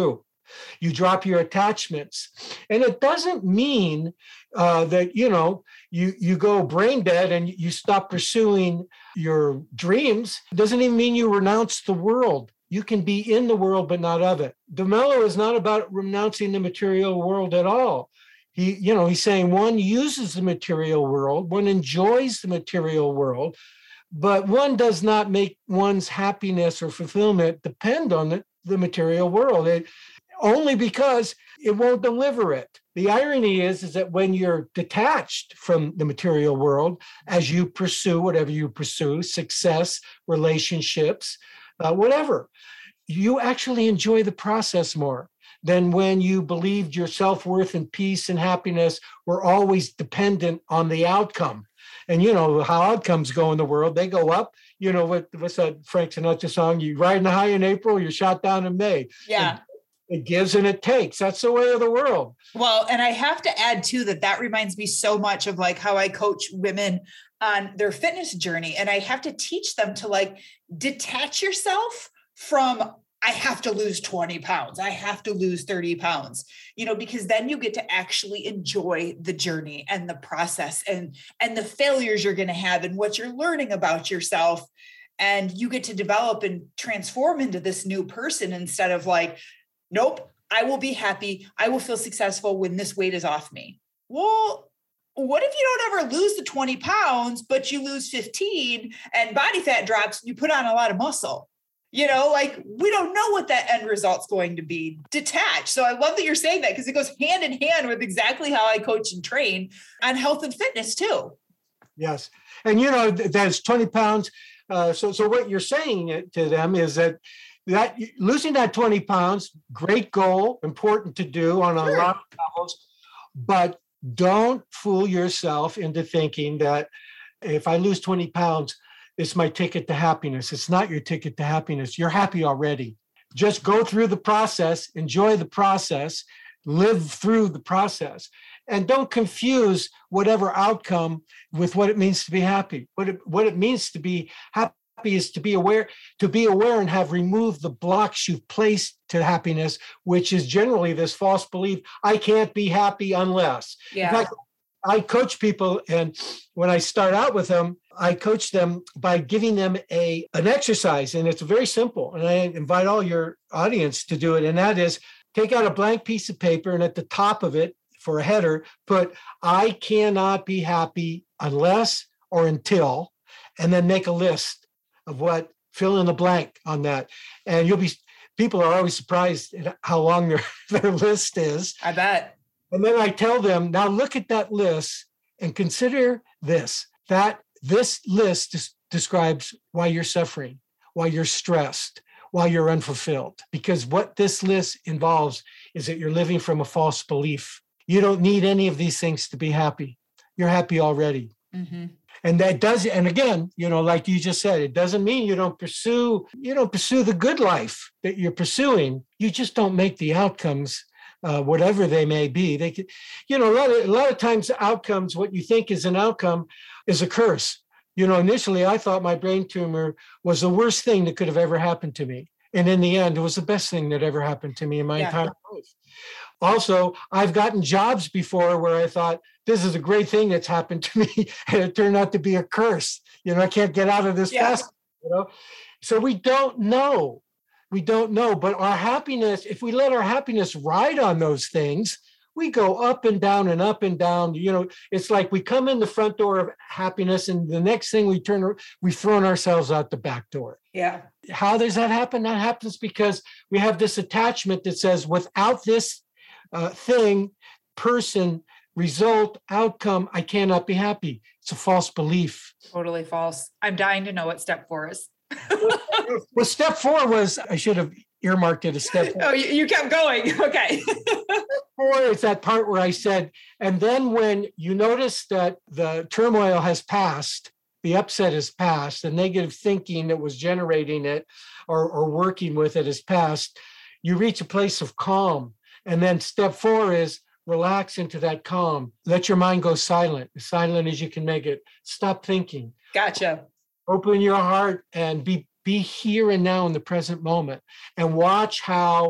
You drop your attachments. And it doesn't mean uh, that, you know, you, you go brain dead and you stop pursuing your dreams. It doesn't even mean you renounce the world. You can be in the world, but not of it. DeMello is not about renouncing the material world at all. He, you know, he's saying one uses the material world, one enjoys the material world, but one does not make one's happiness or fulfillment depend on the, the material world. It, only because it won't deliver it. The irony is, is that when you're detached from the material world, as you pursue whatever you pursue, success, relationships, uh, whatever, you actually enjoy the process more than when you believed your self-worth and peace and happiness were always dependent on the outcome. And you know how outcomes go in the world. They go up. You know, what, what's that Frank Sinatra song? You ride in the high in April, you're shot down in May. Yeah. And it gives and it takes. That's the way of the world. Well, and I have to add too, that that reminds me so much of like how I coach women on their fitness journey. And I have to teach them to like detach yourself from, I have to lose twenty pounds. I have to lose thirty pounds, you know, because then you get to actually enjoy the journey and the process and, and the failures you're going to have and what you're learning about yourself. And you get to develop and transform into this new person instead of like, nope, I will be happy. I will feel successful when this weight is off me. Well, what if you don't ever lose the twenty pounds, but you lose fifteen and body fat drops and you put on a lot of muscle? You know, like we don't know what that end result's going to be. Detached. So I love that you're saying that because it goes hand in hand with exactly how I coach and train on health and fitness too. Yes. And, you know, that's twenty pounds. Uh, so, so what you're saying to them is that that losing that twenty pounds, great goal, important to do on a Sure. lot of levels, but don't fool yourself into thinking that if I lose twenty pounds, it's my ticket to happiness. It's not your ticket to happiness. You're happy already. Just go through the process, enjoy the process, live through the process, and don't confuse whatever outcome with what it means to be happy. What it, what it means to be happy is to be aware, to be aware and have removed the blocks you've placed to happiness, which is generally this false belief, I can't be happy unless. Yeah. In fact, I coach people, and when I start out with them, I coach them by giving them a an exercise, and it's very simple. And I invite all your audience to do it, and that is take out a blank piece of paper, and at the top of it, for a header, put I cannot be happy unless or until, and then make a list of what, fill in the blank on that. And you'll be, people are always surprised at how long their, their list is. I bet. And then I tell them, now look at that list and consider this, that this list des- describes why you're suffering, why you're stressed, why you're unfulfilled. Because what this list involves is that you're living from a false belief. You don't need any of these things to be happy. You're happy already. Mm-hmm. And that does, and again, you know, like you just said, it doesn't mean you don't pursue, you don't pursue the good life that you're pursuing. You just don't make the outcomes Uh, whatever they may be. They could, you know, a lot of a lot of times outcomes, what you think is an outcome is a curse. You know, initially I thought my brain tumor was the worst thing that could have ever happened to me. And in the end, it was the best thing that ever happened to me in my Yeah. entire life. Also, I've gotten jobs before where I thought, this is a great thing that's happened to me. And it turned out to be a curse. You know, I can't get out of this Yeah. fast, you know. So we don't know. We don't know, but our happiness, if we let our happiness ride on those things, we go up and down and up and down. You know, it's like we come in the front door of happiness and the next thing we turn, we've thrown ourselves out the back door. Yeah. How does that happen? That happens because we have this attachment that says without this uh, thing, person, result, outcome, I cannot be happy. It's a false belief. Totally false. I'm dying to know what step four is. Well, step four was, I should have earmarked it as step four. Oh, you, you kept going. Okay. Four is that part where I said, and then when you notice that the turmoil has passed, the upset has passed, the negative thinking that was generating it or, or working with it has passed, you reach a place of calm. And then step four is relax into that calm. Let your mind go silent, as silent as you can make it. Stop thinking. Gotcha. Open your heart and be be here and now in the present moment and watch how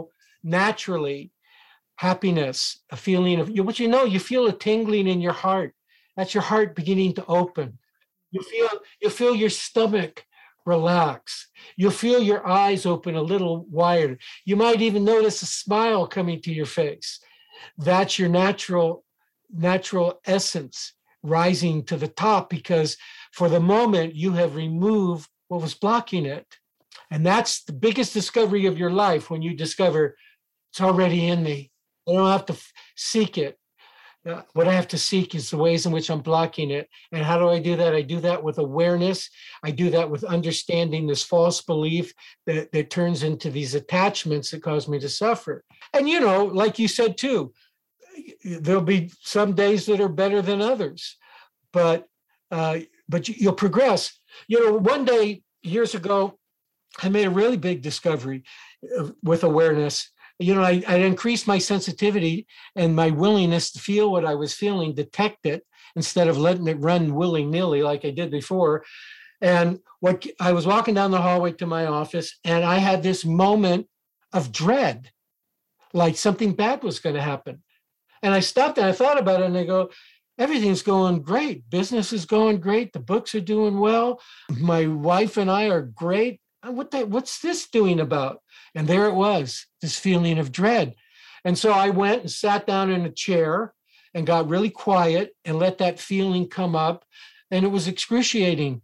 naturally happiness, a feeling of, what you know, you feel a tingling in your heart. That's your heart beginning to open. You feel, you feel your stomach relax. You'll feel your eyes open a little wider. You might even notice a smile coming to your face. That's your natural, natural essence rising to the top, because for the moment you have removed what was blocking it. And that's the biggest discovery of your life, when you discover it's already in me. I don't have to f- seek it. Uh, what I have to seek is the ways in which I'm blocking it. And how do I do that? I do that with awareness. I do that with understanding this false belief that, that turns into these attachments that cause me to suffer. And, you know, like you said, too, there'll be some days that are better than others, but uh, but you'll progress. You know, one day, years ago, I made a really big discovery with awareness. You know, I, I increased my sensitivity and my willingness to feel what I was feeling, detect it, instead of letting it run willy-nilly like I did before. And what I was walking down the hallway to my office, and I had this moment of dread, like something bad was going to happen. And I stopped and I thought about it, and I go, everything's going great. Business is going great. The books are doing well. My wife and I are great. What the, what's this doing about? And there it was, this feeling of dread. And so I went and sat down in a chair and got really quiet and let that feeling come up. And it was excruciating.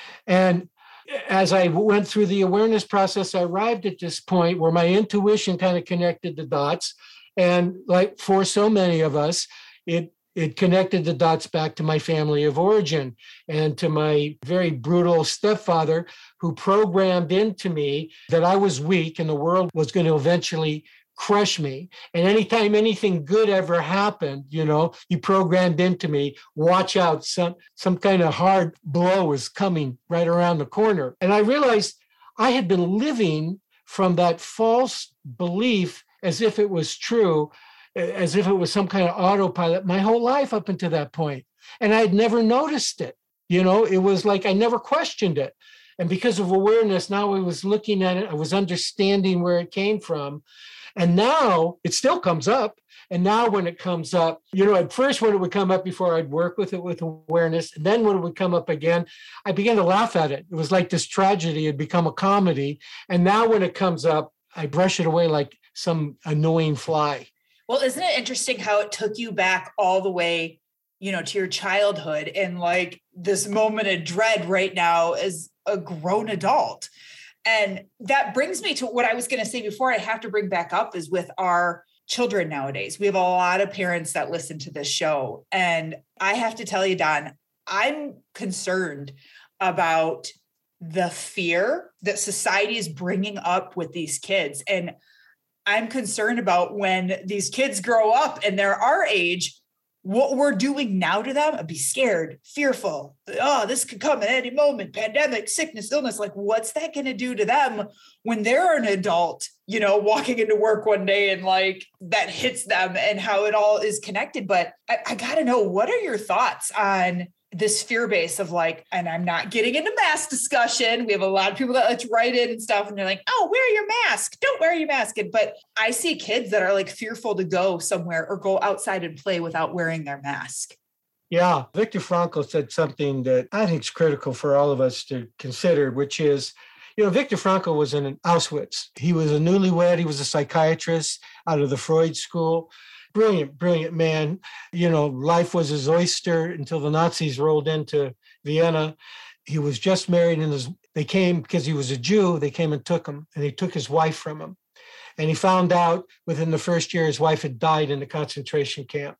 And as I went through the awareness process, I arrived at this point where my intuition kind of connected the dots. And like for so many of us, it It connected the dots back to my family of origin and to my very brutal stepfather, who programmed into me that I was weak and the world was going to eventually crush me. And anytime anything good ever happened, you know, he programmed into me, watch out, some, some kind of hard blow is coming right around the corner. And I realized I had been living from that false belief as if it was true, as if it was some kind of autopilot my whole life up until that point. And I had never noticed it. You know, it was like I never questioned it. And because of awareness, now I was looking at it, I was understanding where it came from. And now it still comes up. And now when it comes up, you know, at first when it would come up before, I'd work with it with awareness. And then when it would come up again, I began to laugh at it. It was like this tragedy had become a comedy. And now when it comes up, I brush it away like some annoying fly. Well, isn't it interesting how it took you back all the way, you know, to your childhood, and like this moment of dread right now as a grown adult? And that brings me to what I was going to say before I have to bring back up is with our children nowadays. We have a lot of parents that listen to this show. And I have to tell you, Don, I'm concerned about the fear that society is bringing up with these kids. And I'm concerned about when these kids grow up and they're our age, what we're doing now to them. I'd be scared, fearful. Oh, this could come at any moment. Pandemic, sickness, illness. Like, what's that going to do to them when they're an adult, you know, walking into work one day and like that hits them, and how it all is connected. But I, I got to know, what are your thoughts on this fear base of like, and I'm not getting into mask discussion. We have a lot of people that let's write in and stuff. And they're like, oh, wear your mask. Don't wear your mask. But I see kids that are like fearful to go somewhere or go outside and play without wearing their mask. Yeah. Viktor Frankl said something that I think is critical for all of us to consider, which is, you know, Viktor Frankl was in Auschwitz. He was a newlywed. He was a psychiatrist out of the Freud school. Brilliant, brilliant man. You know, life was his oyster until the Nazis rolled into Vienna. He was just married, and his, they came because he was a Jew. They came and took him, and they took his wife from him. And he found out within the first year his wife had died in the concentration camp.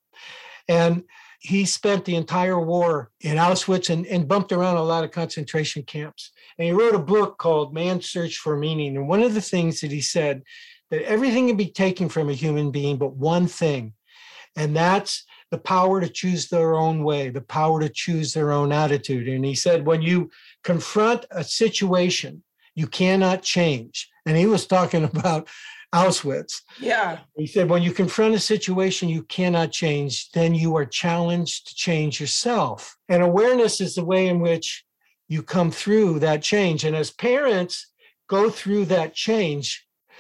And he spent the entire war in Auschwitz and, and bumped around a lot of concentration camps. And he wrote a book called Man's Search for Meaning. And one of the things that he said, that everything can be taken from a human being, but one thing, and that's the power to choose their own way, the power to choose their own attitude. And he said, when you confront a situation you cannot change, and he was talking about Auschwitz. Yeah. He said, when you confront a situation you cannot change, then you are challenged to change yourself. And awareness is the way in which you come through that change. And as parents go through that change,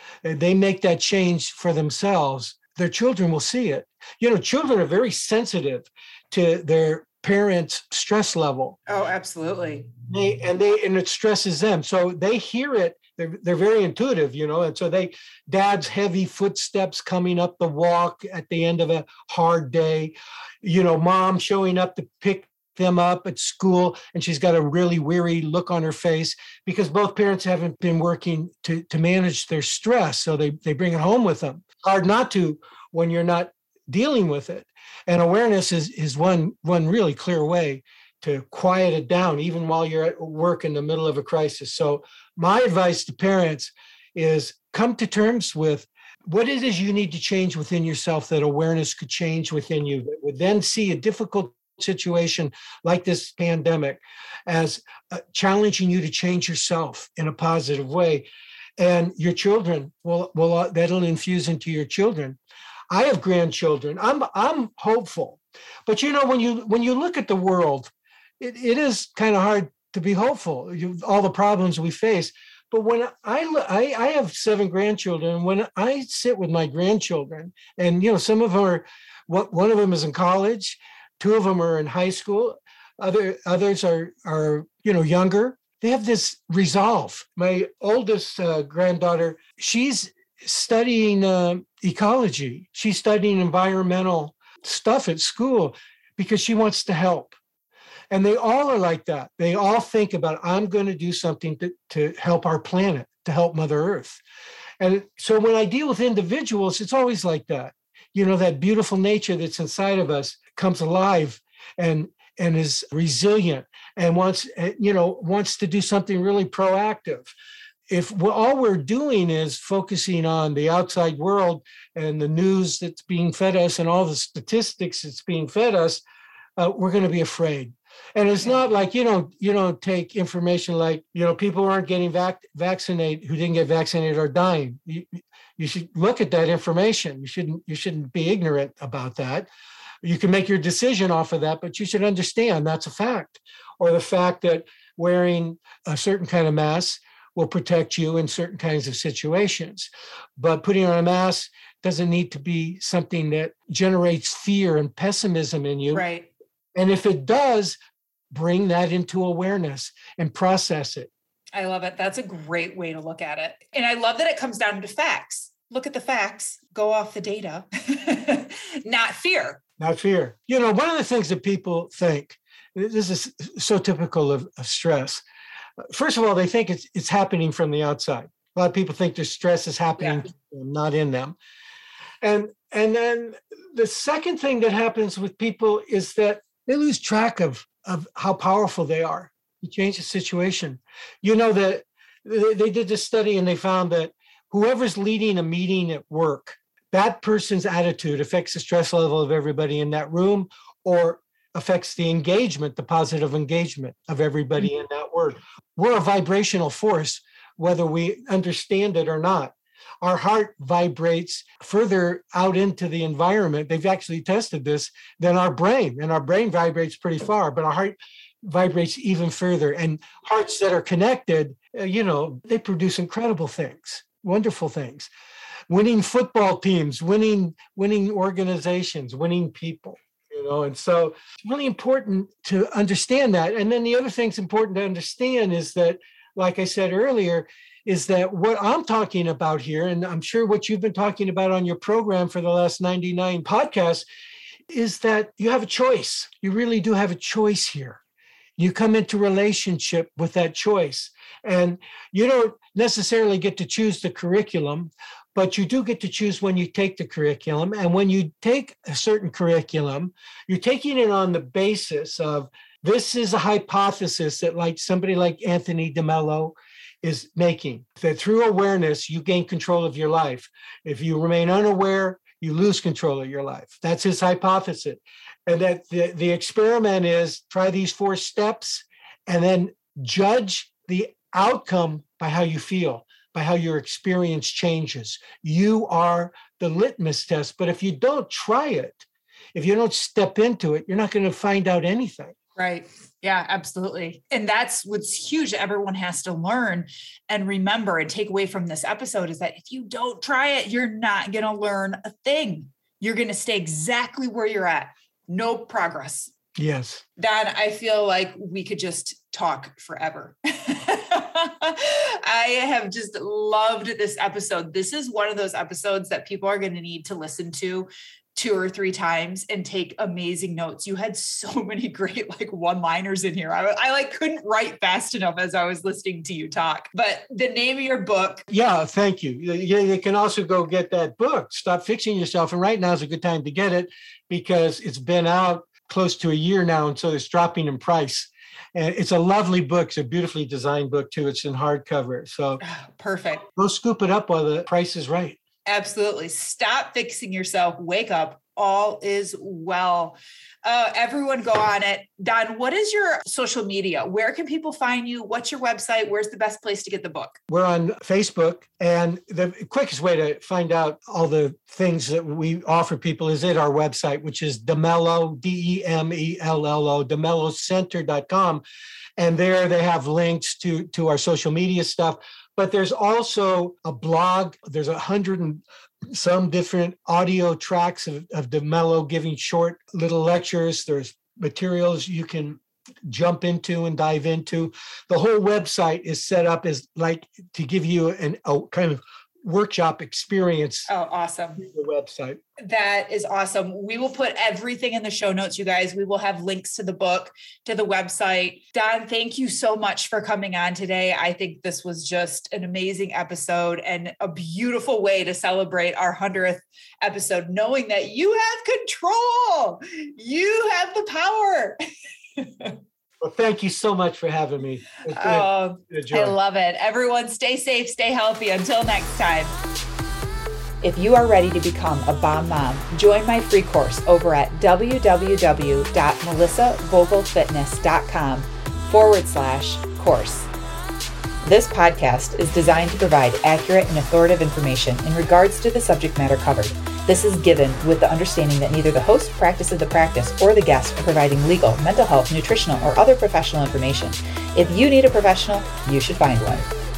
and they make that change for themselves, their children will see it. You know, children are very sensitive to their parents' stress level. Oh, absolutely. They and they and it stresses them. So they hear it. They're they're very intuitive, you know, and so they dad's heavy footsteps coming up the walk at the end of a hard day, you know, mom showing up to pick them up at school and she's got a really weary look on her face because both parents haven't been working to, to manage their stress. So they, they bring it home with them. Hard not to when you're not dealing with it. And awareness is, is one, one really clear way to quiet it down, even while you're at work in the middle of a crisis. So my advice to parents is come to terms with what it is you need to change within yourself that awareness could change within you, that would then see a difficult situation like this pandemic as uh, challenging you to change yourself in a positive way. And your children will, will uh, that'll infuse into your children. I have grandchildren. I'm I'm hopeful. But you know, when you when you look at the world, it, it is kind of hard to be hopeful, you, all the problems we face. But when I, I I have seven grandchildren, when I sit with my grandchildren, and you know, some of them are, one of them is in college, two of them are in high school, other others are are you know younger. They have this resolve. My oldest uh, granddaughter, she's studying uh, ecology. She's studying environmental stuff at school because she wants to help. And they all are like that. They all think about, I'm going to do something to, to help our planet, to help Mother Earth. And so when I deal with individuals, it's always like that. You know, that beautiful nature that's inside of us comes alive and and is resilient and wants, you know, wants to do something really proactive. If we're, all we're doing is focusing on the outside world and the news that's being fed us and all the statistics that's being fed us, uh, we're going to be afraid. And it's not like, you know, you don't take information like, you know, people aren't getting vac- vaccinated, who didn't get vaccinated are dying. You, you should look at that information. You shouldn't, you shouldn't be ignorant about that. You can make your decision off of that, but you should understand that's a fact. Or the fact that wearing a certain kind of mask will protect you in certain kinds of situations. But putting on a mask doesn't need to be something that generates fear and pessimism in you. Right. And if it does, bring that into awareness and process it. I love it. That's a great way to look at it. And I love that it comes down to facts. Look at the facts, go off the data, not fear. Not fear. You know, one of the things that people think, this is so typical of, of stress. First of all, they think it's it's happening from the outside. A lot of people think their stress is happening Yeah. to them, not in them. And and then the second thing that happens with people is that they lose track of, of how powerful they are to change the situation. You know, that they, they did this study and they found that whoever's leading a meeting at work, that person's attitude affects the stress level of everybody in that room or affects the engagement, the positive engagement of everybody mm-hmm. in that word. We're a vibrational force, whether we understand it or not. Our heart vibrates further out into the environment. They've actually tested this than our brain, and our brain vibrates pretty far, but our heart vibrates even further. And hearts that are connected, uh, you know, they produce incredible things, wonderful things. Winning football teams, winning, winning organizations, winning people. You know, and so it's really important to understand that. And then the other thing's important to understand is that, like I said earlier, is that what I'm talking about here, and I'm sure what you've been talking about on your program for the last ninety-nine podcasts, is that you have a choice. You really do have a choice here. You come into relationship with that choice. And you don't necessarily get to choose the curriculum, but you do get to choose when you take the curriculum. And when you take a certain curriculum, you're taking it on the basis of this is a hypothesis that like somebody like Anthony DeMello is making, that through awareness, you gain control of your life. If you remain unaware, you lose control of your life. That's his hypothesis. And that the, the experiment is try these four steps and then judge the outcome by how you feel, by how your experience changes. You are the litmus test. But if you don't try it, if you don't step into it, you're not going to find out anything. Right. Yeah, absolutely. And that's what's huge that everyone has to learn and remember and take away from this episode is that if you don't try it, you're not going to learn a thing. You're going to stay exactly where you're at. No progress. Yes. Don, I feel like we could just talk forever. I have just loved this episode. This is one of those episodes that people are going to need to listen to two or three times and take amazing notes. You had so many great like one-liners in here. I, I like couldn't write fast enough as I was listening to you talk, but the name of your book. Yeah, thank you. You, you can also go get that book, Stop Fixing Yourself. And right now is a good time to get it because it's been out close to a year now. And so it's dropping in price. And it's a lovely book. It's a beautifully designed book too. It's in hardcover. So oh, perfect. Go scoop it up while the price is right. Absolutely. Stop fixing yourself. Wake up. All is well. Uh, everyone go on it. Don, what is your social media? Where can people find you? What's your website? Where's the best place to get the book? We're on Facebook. And the quickest way to find out all the things that we offer people is at our website, which is DeMello, D E M E L L O, DeMello Center dot com. And there they have links to, to our social media stuff. But there's also a blog. There's a hundred and some different audio tracks of, of DeMello giving short little lectures. There's materials you can jump into and dive into. The whole website is set up as like to give you an a kind of workshop experience. Oh, awesome. The website. That is awesome. We will put everything in the show notes, you guys. We will have links to the book, to the website. Don, thank you so much for coming on today. I think this was just an amazing episode and a beautiful way to celebrate our hundredth episode, knowing that you have control. You have the power. Well, thank you so much for having me. It's been oh, a joy. I love it. Everyone stay safe, stay healthy. Until next time. If you are ready to become a bomb mom, join my free course over at www.melissabogelfitness.com forward slash course. This podcast is designed to provide accurate and authoritative information in regards to the subject matter covered. This is given with the understanding that neither the host, practice of the practice, or the guest are providing legal, mental health, nutritional, or other professional information. If you need a professional, you should find one.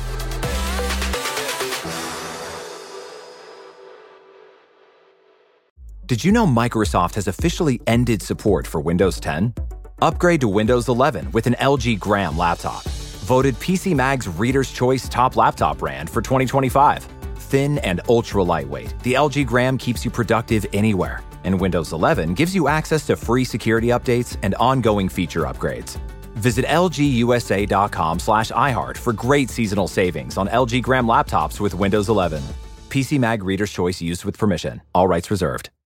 Did you know Microsoft has officially ended support for Windows ten? Upgrade to Windows eleven with an L G Gram laptop. Voted P C Mag's Reader's Choice Top Laptop Brand for twenty twenty-five. Thin and ultra lightweight, the L G Gram keeps you productive anywhere. And Windows eleven gives you access to free security updates and ongoing feature upgrades. Visit lgusa.com slash iHeart for great seasonal savings on L G Gram laptops with Windows eleven. P C Mag Reader's Choice used with permission. All rights reserved.